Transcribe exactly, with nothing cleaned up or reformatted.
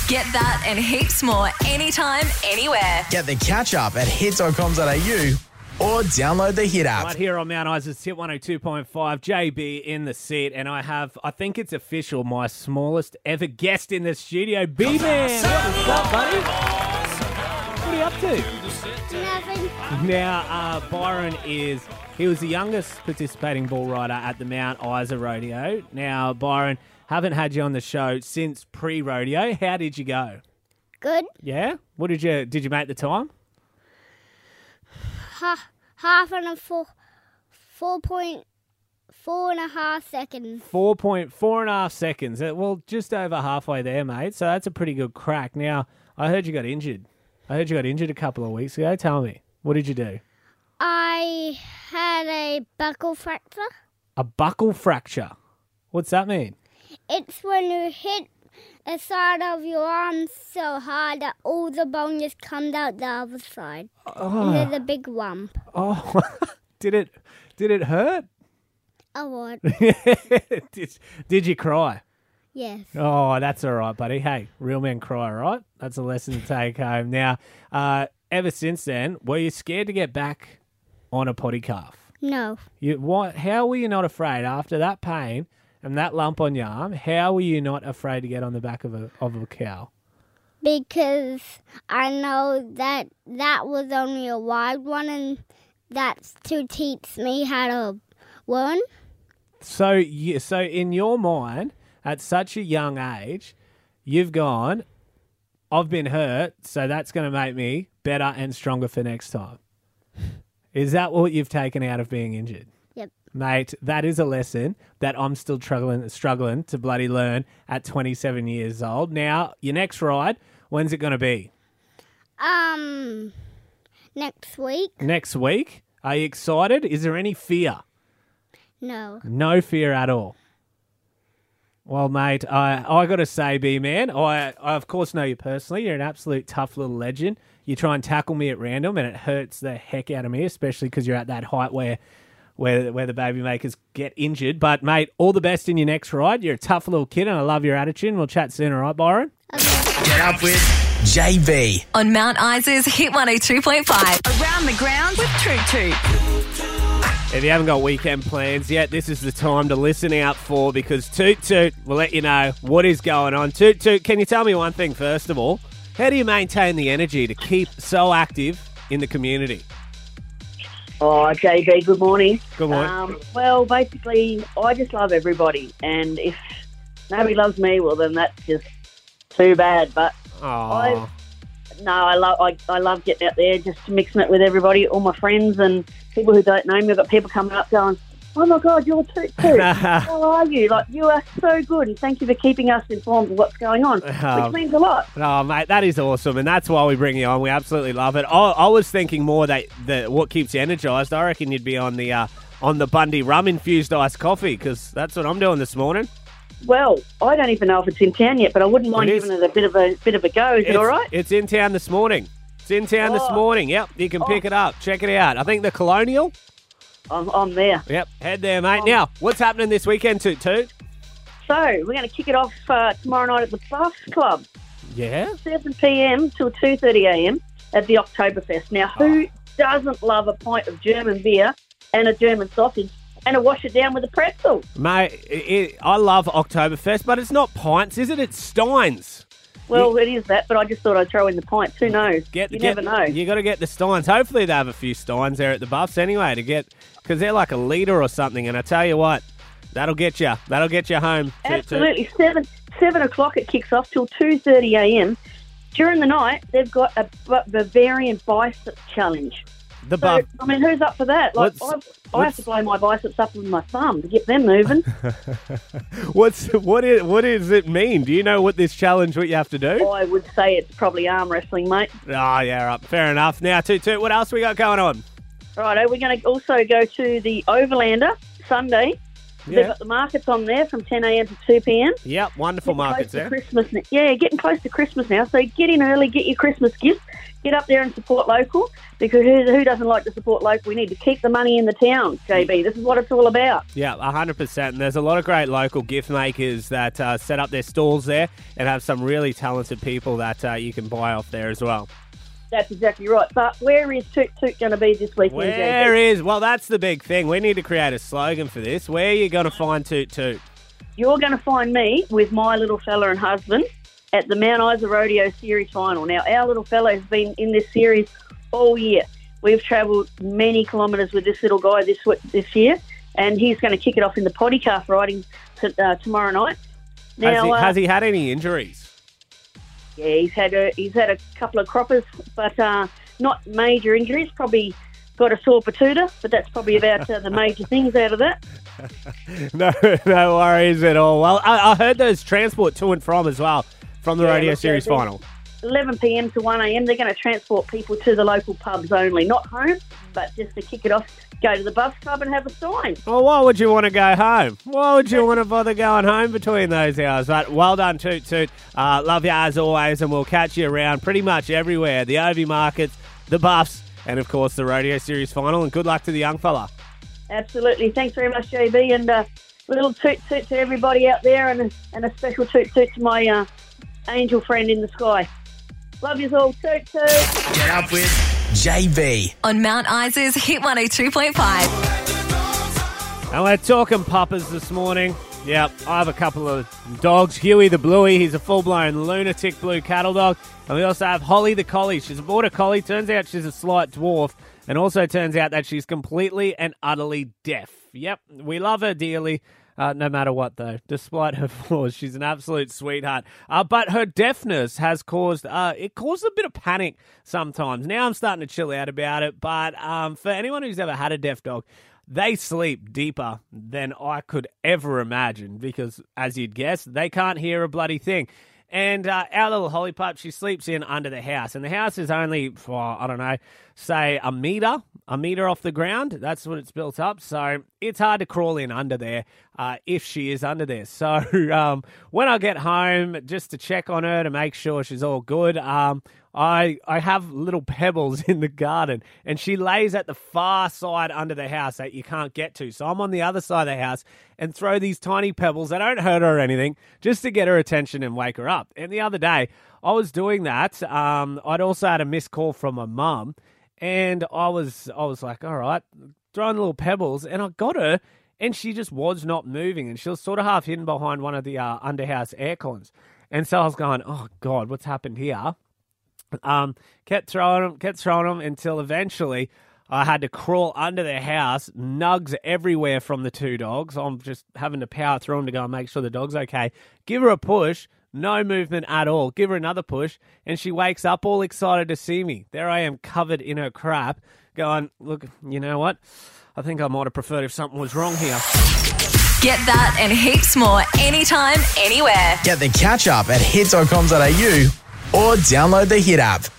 Get that and heaps more anytime, anywhere. Get the catch up at hit dot com dot a u or download the Hit app. Right here on Mount Isa's Hit one oh two point five, J B in the seat, and I have, I think it's official, my smallest ever guest in the studio, B-Man. What's up, buddy? What are you up to? Nothing. Now, uh, Byron is, he was the youngest participating bull rider at the Mount Isa Rodeo. Now, Byron, haven't had you on the show since pre-rodeo. How did you go? Good. Yeah? What did you, did you make the time? Ha- half and a four, four point four and a half seconds. Four point four and a half seconds. Uh, Well, just over halfway there, mate. So that's a pretty good crack. Now, I heard you got injured. I heard you got injured a couple of weeks ago. Tell me, what did you do? I had a buckle fracture. A buckle fracture. What's that mean? It's when you hit the side of your arm so hard that all the bone just comes out the other side. Oh, And there's a big lump. oh. did it? Did it hurt? A what? did, did you cry? Yes. Oh, that's all right, buddy. Hey, real men cry, right? That's a lesson to take home. Now, uh, ever since then, were you scared to get back on a potty calf? No. You, what, how were you not afraid after that pain and that lump on your arm? How were you not afraid to get on the back of a of a cow? Because I know that that was only a wild one, and that's to teach me how to learn. So, you, so in your mind, at such a young age, you've gone, I've been hurt, so that's going to make me better and stronger for next time. Is that what you've taken out of being injured? Yep. Mate, that is a lesson that I'm still struggling struggling to bloody learn at twenty-seven years old. Now, your next ride, when's it going to be? Um, next week? Next week? Are you excited? Is there any fear? No. No fear at all. Well, mate, I I got to say, B-Man, I, I of course know you personally. You're an absolute tough little legend. You try and tackle me at random, and it hurts the heck out of me, especially because you're at that height where, where where the baby makers get injured. But, mate, all the best in your next ride. You're a tough little kid, and I love your attitude. We'll chat soon, all right, Byron? Okay. Get up with J B. On Mount Isa's Hit one oh two point five. Around the ground with Toot Toot. If you haven't got weekend plans yet, this is the time to listen out for, because Toot Toot will let you know what is going on. Toot Toot, can you tell me one thing first of all? How do you maintain the energy to keep so active in the community? Oh, J B, good morning. Good morning. Um, well, basically, I just love everybody, and if nobody loves me, well, then that's just too bad. But I, Oh, no, I love, I, I love getting out there, just mixing it with everybody, all my friends and people who don't know me. I've got people coming up going, "Oh my God, you're Toot Toot. How are you? Like, you are so good, and thank you for keeping us informed of what's going on," Um, which means a lot. oh, mate, that is awesome, and that's why we bring you on. We absolutely love it. I, I was thinking more that the what keeps you energised. I reckon you'd be on the uh, on the Bundy rum infused iced coffee, because that's what I'm doing this morning. Well, I don't even know if it's in town yet, but I wouldn't mind It is. giving it a bit of a bit of a go. Is It's, it all right? it's in town this morning. It's in town this Oh. morning. Yep, you can pick it up. Check it out. I think the Colonial. I'm, I'm there. Yep, head there, mate. Now, what's happening this weekend, Toot Toot? So we're going to kick it off uh, tomorrow night at the Buffs Club, Yeah? seven p.m. till two thirty a.m. at the Oktoberfest. Now, who doesn't love a pint of German beer and a German sausage and a wash it down with a pretzel? Mate, it, it, I love Oktoberfest, but it's not pints, is it? It's Steins. Well, it is that, but I just thought I'd throw in the pints. Who knows? Get, you get, never know. You got to get the Steins. Hopefully they have a few Steins there at the Buffs anyway to get, because they're like a litre or something. And I tell you what, that'll get you. That'll get you home. Toot Toot. Absolutely. Seven seven o'clock it kicks off till two thirty a.m. During the night, they've got a B- Bavarian bicep challenge. The So, Buff. I mean, who's up for that? Like, What's- I've, I have to blow my biceps up with my thumb to get them moving. What's what is what does it mean? Do you know what this challenge? What you have to do? I would say it's probably arm wrestling, mate. Oh yeah, right. Fair enough. Now, Toot Toot, what else we got going on? Righto, we're going to also go to the Overlander Sunday. They've Yeah. got the markets on there from ten a.m. to two p.m. Yep, wonderful Getting markets close to there. Christmas, n- yeah, getting close to Christmas now. So get in early, get your Christmas gifts, get up there and support local, because who, who doesn't like to support local? We need to keep the money in the town, J B. This is what it's all about. Yeah, one hundred percent. And there's a lot of great local gift makers that uh, set up their stalls there and have some really talented people that uh, you can buy off there as well. That's exactly right. But where is Toot Toot going to be this weekend, Where J B? is? Well, that's the big thing. We need to create a slogan for this. Where are you going to find Toot Toot? You're going to find me with my little fella and husband at the Mount Isa Rodeo Series final. Now, our little fella has been in this series all year. We've travelled many kilometres with this little guy this this year, and he's going to kick it off in the potty calf riding t- uh, tomorrow night. Now, has, he, uh, has he had any injuries? Yeah, he's had a he's had a couple of croppers, but uh, not major injuries. Probably got a sore patuta, but that's probably about uh, the major things out of that. No, no worries at all. Well, I, I heard there's transport to and from as well from the Yeah, Radio look, Series yeah, final. eleven p.m. to one a.m. They're going to transport people to the local pubs only, not home, but just to kick it off, go to the bus club and have a sign. Well, why would you want to go home? Why would you want to bother going home between those hours? But well done, Toot Toot. Uh, love you as always, and we'll catch you around pretty much everywhere. The O V markets, the Buffs, and of course the Radio Series final. And good luck to the young fella. Absolutely. Thanks very much, J B, and uh, a little toot toot to everybody out there, and a, and a special toot toot to my uh, angel friend in the sky. Love you all. Toot toot. Get up with J B. On Mount Isa's Hit one oh two point five. And we're talking puppers this morning. Yep, I have a couple of dogs. Huey the Bluey, he's a full-blown lunatic blue cattle dog. And we also have Holly the Collie. She's a border collie. Turns out she's a slight dwarf. And also turns out that she's completely and utterly deaf. Yep, we love her dearly. Uh, no matter what, though, despite her flaws, she's an absolute sweetheart. Uh, but her deafness has caused, uh, it caused a bit of panic sometimes. Now I'm starting to chill out about it. But um, for anyone who's ever had a deaf dog, they sleep deeper than I could ever imagine because, as you'd guess, they can't hear a bloody thing. And uh, our little Holly pup, she sleeps in under the house. And the house is only, oh, I don't know, say a metre, a metre off the ground. That's what it's built up. So it's hard to crawl in under there uh, if she is under there. So um, when I get home, just to check on her to make sure she's all good, um, I I have little pebbles in the garden, and she lays at the far side under the house that you can't get to. So I'm on the other side of the house and throw these tiny pebbles that don't hurt her or anything just to get her attention and wake her up. And the other day, I was doing that. Um, I'd also had a missed call from my mum, and I was I was like, all right, throwing little pebbles, and I got her, and she just was not moving, and she was sort of half hidden behind one of the uh, underhouse air cons. And so I was going, oh, God, what's happened here? Um, kept throwing them, kept throwing them until eventually I had to crawl under the house, nugs everywhere from the two dogs. I'm just having to power through them to go and make sure the dog's okay. Give her a push, no movement at all. Give her another push, and she wakes up all excited to see me. There I am covered in her crap, going, look, you know what? I think I might have preferred if something was wrong here. Get that and heaps more anytime, anywhere. Get the catch up at hit dot com dot a u or download the Hit app.